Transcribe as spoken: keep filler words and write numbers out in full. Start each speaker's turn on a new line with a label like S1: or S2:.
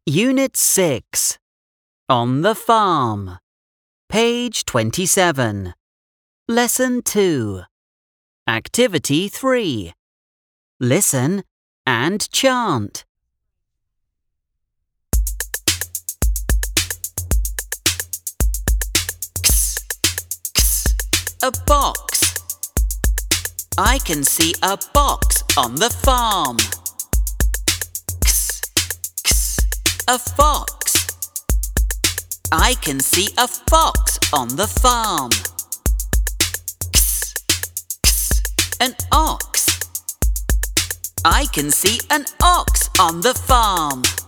S1: Unit six. On the Farm. Page twenty-seven. Lesson two. Activity three. Listen and chant. X, x, a box. I can see a box on the farm. X, x, a fox. I can see a fox on the farm. X, x, an ox. I can see an ox on the farm.